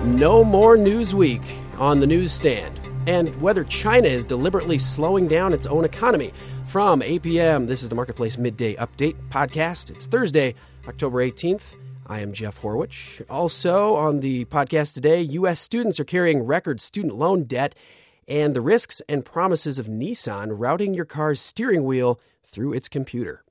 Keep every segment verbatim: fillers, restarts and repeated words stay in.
No more Newsweek on the newsstand. And whether China is deliberately slowing down its own economy. From eight p.m., this is the Marketplace Midday Update podcast. It's Thursday, October eighteenth. I am Jeff Horwich. Also on the podcast today, U S students are carrying record student loan debt and the risks and promises of Nissan routing your car's steering wheel through its computer.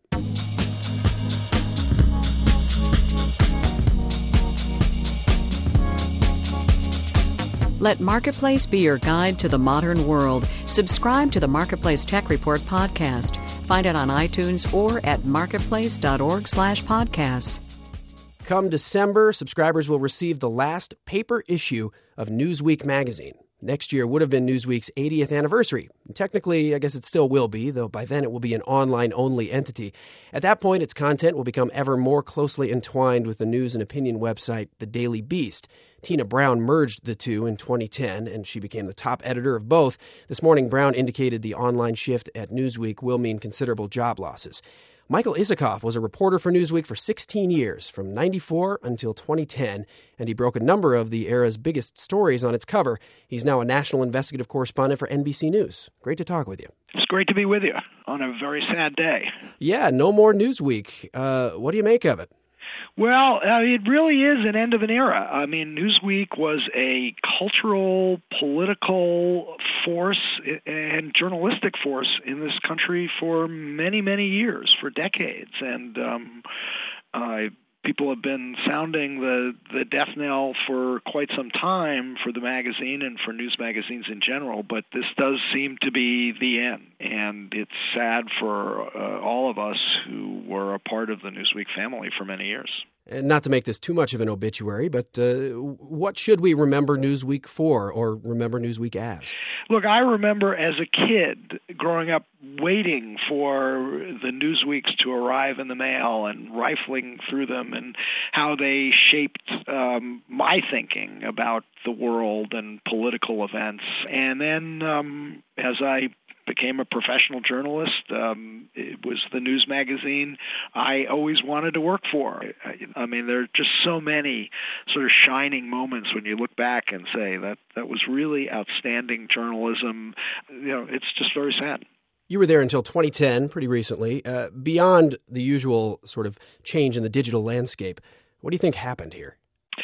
Let Marketplace be your guide to the modern world. Subscribe to the Marketplace Tech Report podcast. Find it on iTunes or at marketplace.org slash podcasts. Come December, subscribers will receive the last paper issue of Newsweek magazine. Next year would have been Newsweek's eightieth anniversary. And technically, I guess it still will be, though by then it will be an online-only entity. At that point, its content will become ever more closely entwined with the news and opinion website The Daily Beast. Tina Brown merged the two in twenty ten, and she became the top editor of both. This morning, Brown indicated the online shift at Newsweek will mean considerable job losses. Michael Isikoff was a reporter for Newsweek for sixteen years, from ninety-four until twenty ten, and he broke a number of the era's biggest stories on its cover. He's now a national investigative correspondent for N B C News. Great to talk with you. It's great to be with you on a very sad day. Yeah, no more Newsweek. Uh, what do you make of it? Well, uh, it really is an end of an era. I mean, Newsweek was a cultural, political force and journalistic force in this country for many, many years, for decades. And um, uh, people have been sounding the, the death knell for quite some time for the magazine and for news magazines in general, but this does seem to be the end. And it's sad for uh, all of us who were a part of the Newsweek family for many years. And not to make this too much of an obituary, but uh, what should we remember Newsweek for, or remember Newsweek as? Look, I remember as a kid growing up waiting for the Newsweeks to arrive in the mail and rifling through them and how they shaped um, my thinking about the world and political events. And then um, as I became a professional journalist, um, it was the news magazine I always wanted to work for. I, I mean, there are just so many sort of shining moments when you look back and say that that was really outstanding journalism. You know, it's just very sad. You were there until twenty ten, pretty recently. Uh, beyond the usual sort of change in the digital landscape, what do you think happened here?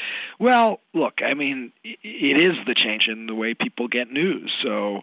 Well, look, I mean, it is the change in the way people get news. So,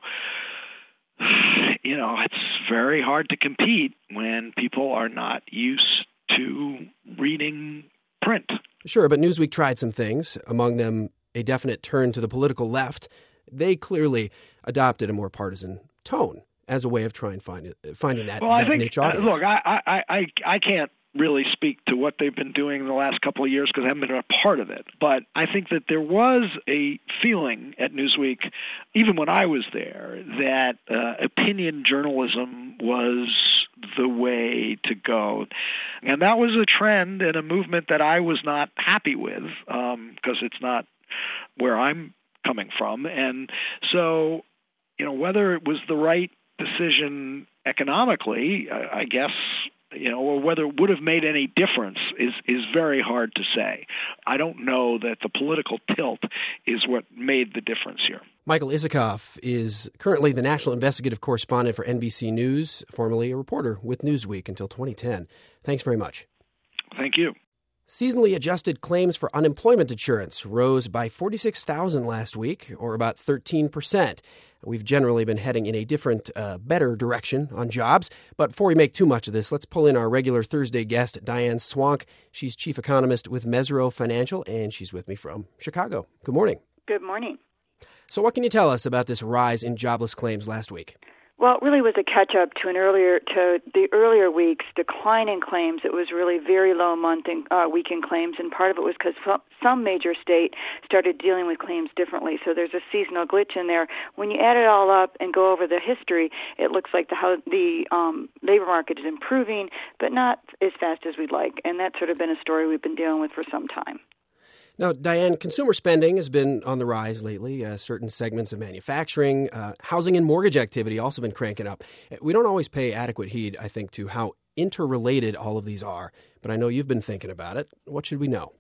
you know, it's very hard to compete when people are not used to reading print. Sure, but Newsweek tried some things, among them a definite turn to the political left. They clearly adopted a more partisan tone as a way of trying find it, finding that, well, that I think, niche audience. Uh, look, I, I, I, I can't really speak to what they've been doing in the last couple of years because I haven't been a part of it. But I think that there was a feeling at Newsweek, even when I was there, that uh, opinion journalism was the way to go. And that was a trend and a movement that I was not happy with um, because it's not where I'm coming from. And so, you know, whether it was the right decision economically, I, I guess, you know, or whether it would have made any difference is, is very hard to say. I don't know that the political tilt is what made the difference here. Michael Isikoff is currently the national investigative correspondent for N B C News, formerly a reporter with Newsweek until twenty ten. Thanks very much. Thank you. Seasonally adjusted claims for unemployment insurance rose by forty-six thousand last week, or about thirteen percent. We've generally been heading in a different, uh, better direction on jobs. But before we make too much of this, let's pull in our regular Thursday guest, Diane Swonk. She's chief economist with Mesirow Financial, and she's with me from Chicago. Good morning. Good morning. So what can you tell us about this rise in jobless claims last week? Well, it really was a catch-up to an earlier to the earlier week's decline in claims. It was really very low month in, uh, week in claims, and part of it was because some major state started dealing with claims differently. So there's a seasonal glitch in there. When you add it all up and go over the history, it looks like the how the um, labor market is improving, but not as fast as we'd like, and that's sort of been a story we've been dealing with for some time. Now, Diane, consumer spending has been on the rise lately. Uh, certain segments of manufacturing, uh, housing and mortgage activity also been cranking up. We don't always pay adequate heed, I think, to how interrelated all of these are, but I know you've been thinking about it. What should we know?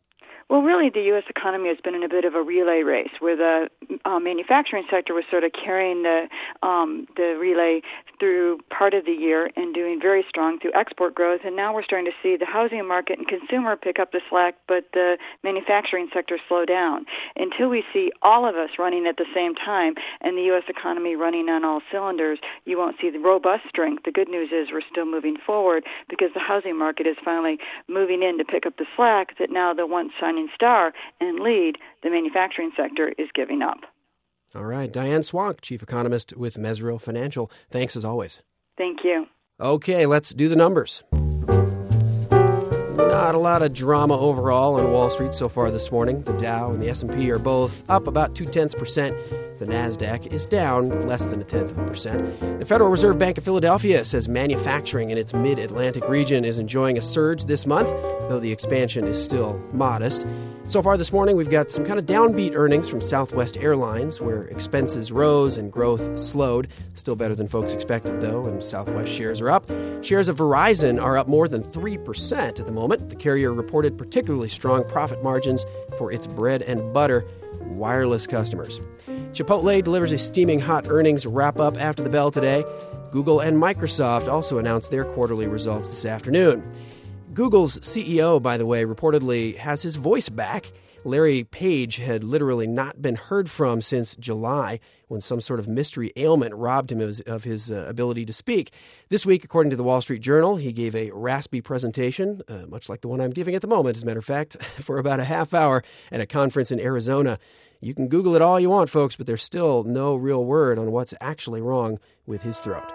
Well, really, the U S economy has been in a bit of a relay race where the uh, manufacturing sector was sort of carrying the um, the relay through part of the year and doing very strong through export growth. And now we're starting to see the housing market and consumer pick up the slack, but the manufacturing sector slow down. Until we see all of us running at the same time and the U S economy running on all cylinders, you won't see the robust strength. The good news is we're still moving forward because the housing market is finally moving in to pick up the slack that now the once shining star and lead, the manufacturing sector, is giving up. All right. Diane Swank, Chief Economist with Mezril Financial. Thanks as always. Thank you. Okay, let's do the numbers. Not a lot of drama overall on Wall Street so far this morning. The Dow and the S and P are both up about two-tenths percent. The NASDAQ is down less than a tenth of a percent. The Federal Reserve Bank of Philadelphia says manufacturing in its mid-Atlantic region is enjoying a surge this month, though the expansion is still modest. So far this morning, we've got some kind of downbeat earnings from Southwest Airlines, where expenses rose and growth slowed. Still better than folks expected, though, and Southwest shares are up. Shares of Verizon are up more than three percent at the moment. The carrier reported particularly strong profit margins for its bread and butter wireless customers. Chipotle delivers a steaming hot earnings wrap-up after the bell today. Google and Microsoft also announced their quarterly results this afternoon. Google's C E O, by the way, reportedly has his voice back. Larry Page had literally not been heard from since July, when some sort of mystery ailment robbed him of his, of his uh, ability to speak. This week, according to the Wall Street Journal, he gave a raspy presentation, uh, much like the one I'm giving at the moment, as a matter of fact, for about a half hour at a conference in Arizona. You can Google it all you want, folks, but there's still no real word on what's actually wrong with his throat.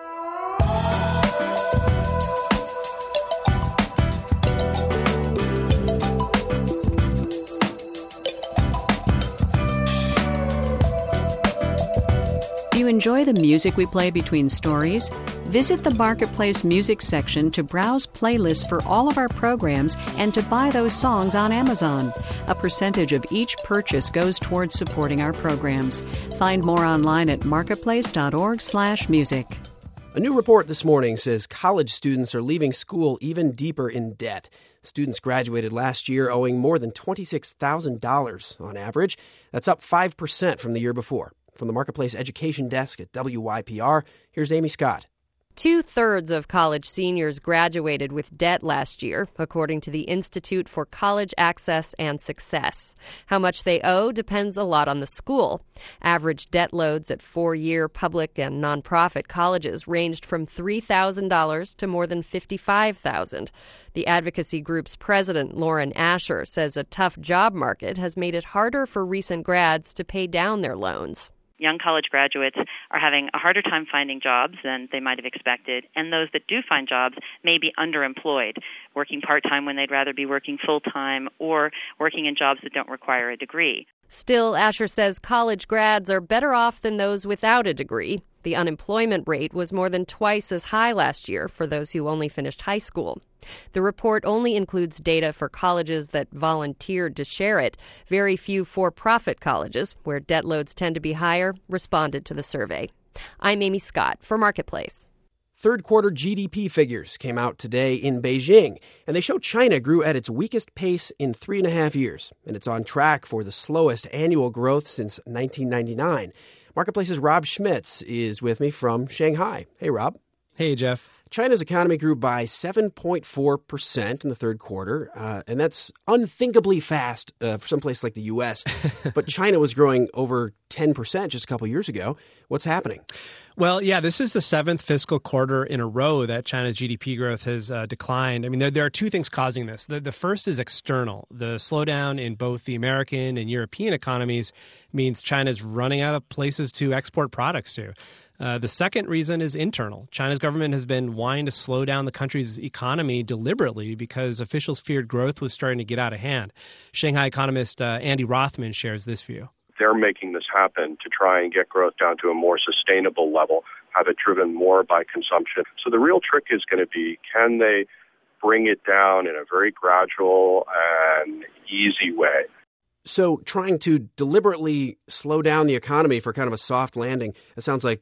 Do you enjoy the music we play between stories? Visit the Marketplace Music section to browse playlists for all of our programs and to buy those songs on Amazon. A percentage of each purchase goes towards supporting our programs. Find more online at marketplace.org slash music. A new report this morning says college students are leaving school even deeper in debt. Students graduated last year owing more than twenty-six thousand dollars on average. That's up five percent from the year before. From the Marketplace Education Desk at W Y P R, here's Amy Scott. Two-thirds of college seniors graduated with debt last year, according to the Institute for College Access and Success. How much they owe depends a lot on the school. Average debt loads at four-year public and nonprofit colleges ranged from three thousand dollars to more than fifty-five thousand dollars. The advocacy group's president, Lauren Asher, says a tough job market has made it harder for recent grads to pay down their loans. Young college graduates are having a harder time finding jobs than they might have expected, and those that do find jobs may be underemployed, working part-time when they'd rather be working full-time, or working in jobs that don't require a degree. Still, Asher says college grads are better off than those without a degree. The unemployment rate was more than twice as high last year for those who only finished high school. The report only includes data for colleges that volunteered to share it. Very few for-profit colleges, where debt loads tend to be higher, responded to the survey. I'm Amy Scott for Marketplace. Third quarter G D P figures came out today in Beijing, and they show China grew at its weakest pace in three and a half years, and it's on track for the slowest annual growth since nineteen ninety-nine. Marketplace's Rob Schmitz is with me from Shanghai. Hey, Rob. Hey, Jeff. China's economy grew by seven point four percent in the third quarter, uh, and that's unthinkably fast uh, for some place like the U S But China was growing over ten percent just a couple years ago. What's happening? Well, yeah, this is the seventh fiscal quarter in a row that China's G D P growth has uh, declined. I mean, there, there are two things causing this. The, the first is external. The slowdown in both the American and European economies means China's running out of places to export products to. Uh, the second reason is internal. China's government has been wanting to slow down the country's economy deliberately because officials feared growth was starting to get out of hand. Shanghai economist uh, Andy Rothman shares this view. They're making this happen to try and get growth down to a more sustainable level, have it driven more by consumption. So the real trick is going to be, can they bring it down in a very gradual and easy way? So trying to deliberately slow down the economy for kind of a soft landing, it sounds like uh,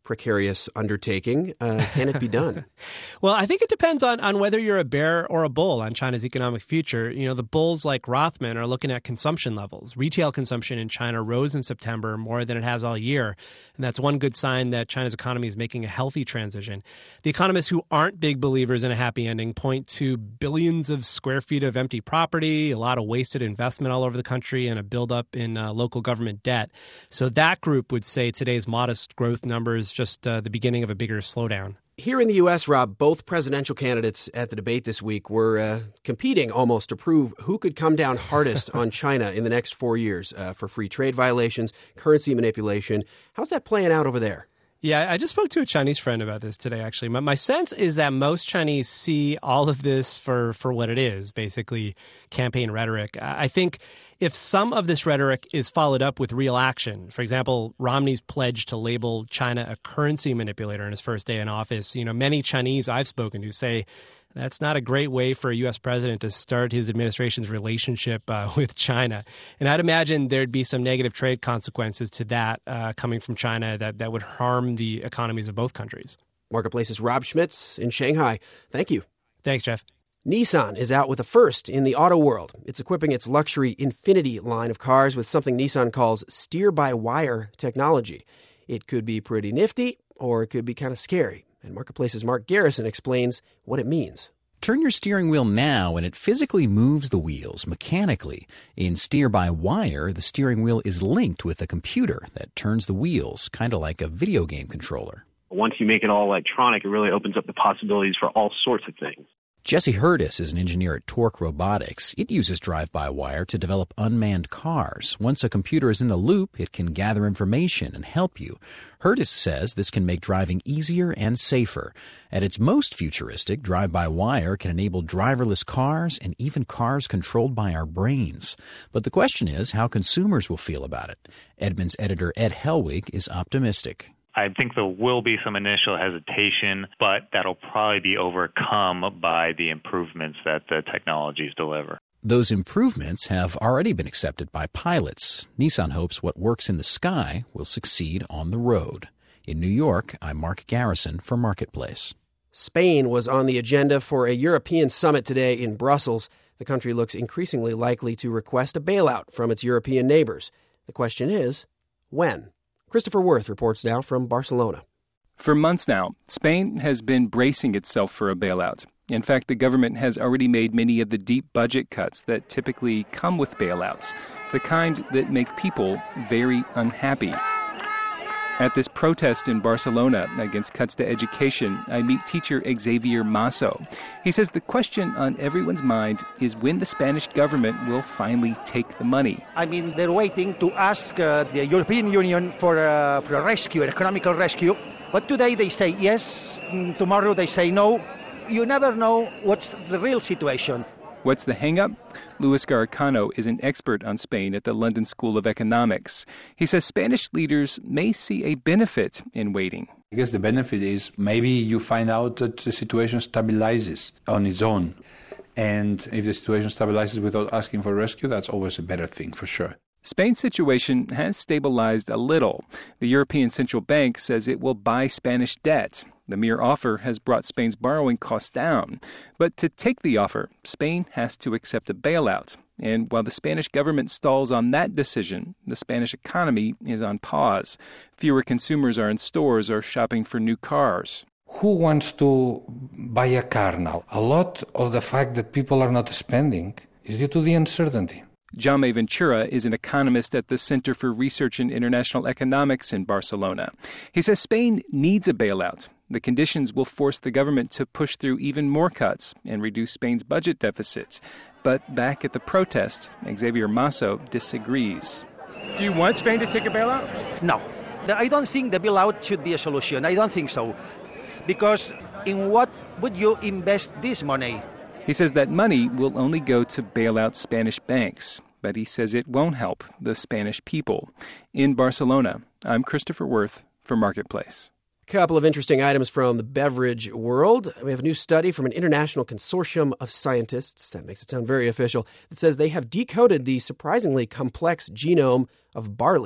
precarious undertaking. Uh, can it be done? Well, I think it depends on, on whether you're a bear or a bull on China's economic future. You know, the bulls like Rothman are looking at consumption levels. Retail consumption in China rose in September more than it has all year. And that's one good sign that China's economy is making a healthy transition. The economists who aren't big believers in a happy ending point to billions of square feet of empty property, a lot of wasted investment all over the country, and a buildup in uh, local government debt. So that group would say today's modest growth numbers just uh, the beginning of a bigger slowdown. Here in the U S, Rob, both presidential candidates at the debate this week were uh, competing almost to prove who could come down hardest on China in the next four years uh, for free trade violations, currency manipulation. How's that playing out over there? Yeah, I just spoke to a Chinese friend about this today, actually. My, my sense is that most Chinese see all of this for, for what it is, basically campaign rhetoric. I think if some of this rhetoric is followed up with real action, for example, Romney's pledge to label China a currency manipulator in his first day in office, you know, many Chinese I've spoken to say that's not a great way for a U S president to start his administration's relationship uh, with China. And I'd imagine there'd be some negative trade consequences to that uh, coming from China that, that would harm the economies of both countries. Marketplace's Rob Schmitz in Shanghai. Thank you. Thanks, Jeff. Nissan is out with a first in the auto world. It's equipping its luxury Infiniti line of cars with something Nissan calls steer-by-wire technology. It could be pretty nifty, or it could be kind of scary. And Marketplace's Mark Garrison explains what it means. Turn your steering wheel now and it physically moves the wheels mechanically. In steer-by-wire, the steering wheel is linked with a computer that turns the wheels, kind of like a video game controller. Once you make it all electronic, it really opens up the possibilities for all sorts of things. Jesse Hurtis is an engineer at Torque Robotics. It uses drive-by-wire to develop unmanned cars. Once a computer is in the loop, it can gather information and help you. Hurtis says this can make driving easier and safer. At its most futuristic, drive-by-wire can enable driverless cars and even cars controlled by our brains. But the question is how consumers will feel about it. Edmunds editor Ed Helwig is optimistic. I think there will be some initial hesitation, but that'll probably be overcome by the improvements that the technologies deliver. Those improvements have already been accepted by pilots. Nissan hopes what works in the sky will succeed on the road. In New York, I'm Mark Garrison for Marketplace. Spain was on the agenda for a European summit today in Brussels. The country looks increasingly likely to request a bailout from its European neighbors. The question is, when? Christopher Worth reports now from Barcelona. For months now, Spain has been bracing itself for a bailout. In fact, the government has already made many of the deep budget cuts that typically come with bailouts, the kind that make people very unhappy. At this protest in Barcelona against cuts to education, I meet teacher Xavier Masso. He says the question on everyone's mind is when the Spanish government will finally take the money. I mean, they're waiting to ask uh, the European Union for a, for a rescue, an economical rescue. But today they say yes, tomorrow they say no. You never know what's the real situation. What's the hang-up? Luis Garicano is an expert on Spain at the London School of Economics. He says Spanish leaders may see a benefit in waiting. I guess the benefit is maybe you find out that the situation stabilizes on its own. And if the situation stabilizes without asking for rescue, that's always a better thing for sure. Spain's situation has stabilized a little. The European Central Bank says it will buy Spanish debt. The mere offer has brought Spain's borrowing costs down. But to take the offer, Spain has to accept a bailout. And while the Spanish government stalls on that decision, the Spanish economy is on pause. Fewer consumers are in stores or shopping for new cars. Who wants to buy a car now? A lot of the fact that people are not spending is due to the uncertainty. Jaume Ventura is an economist at the Center for Research in International Economics in Barcelona. He says Spain needs a bailout. The conditions will force the government to push through even more cuts and reduce Spain's budget deficit. But back at the protest, Xavier Masso disagrees. Do you want Spain to take a bailout? No. I don't think the bailout should be a solution. I don't think so. Because in what would you invest this money? He says that money will only go to bail out Spanish banks, but he says it won't help the Spanish people. In Barcelona, I'm Christopher Worth for Marketplace. A couple of interesting items from the beverage world. We have a new study from an international consortium of scientists, that makes it sound very official, that says they have decoded the surprisingly complex genome of barley.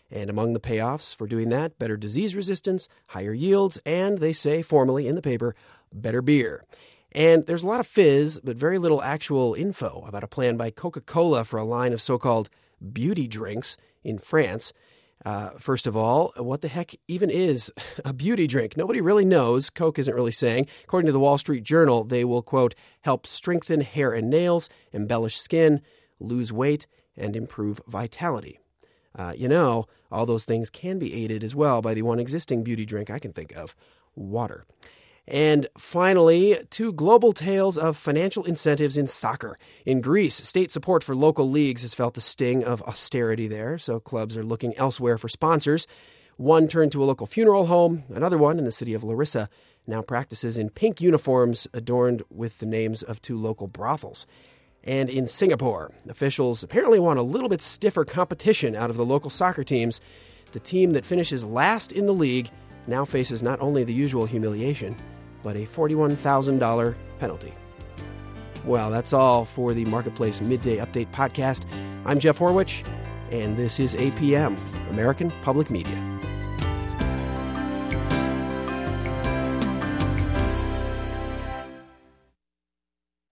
And among the payoffs for doing that, better disease resistance, higher yields, and, they say formally in the paper, better beer. And there's a lot of fizz, but very little actual info about a plan by Coca-Cola for a line of so-called beauty drinks in France. Uh, first of all, what the heck even is a beauty drink? Nobody really knows. Coke isn't really saying. According to the Wall Street Journal, they will, quote, help strengthen hair and nails, embellish skin, lose weight, and improve vitality. Uh, you know, all those things can be aided as well by the one existing beauty drink I can think of, water. And finally, two global tales of financial incentives in soccer. In Greece, state support for local leagues has felt the sting of austerity there, so clubs are looking elsewhere for sponsors. One turned to a local funeral home. Another one, in the city of Larissa, now practices in pink uniforms adorned with the names of two local brothels. And in Singapore, officials apparently want a little bit stiffer competition out of the local soccer teams. The team that finishes last in the league now faces not only the usual humiliation, but a forty-one thousand dollars penalty. Well, that's all for the Marketplace Midday Update podcast. I'm Jeff Horwich, and this is A P M, American Public Media.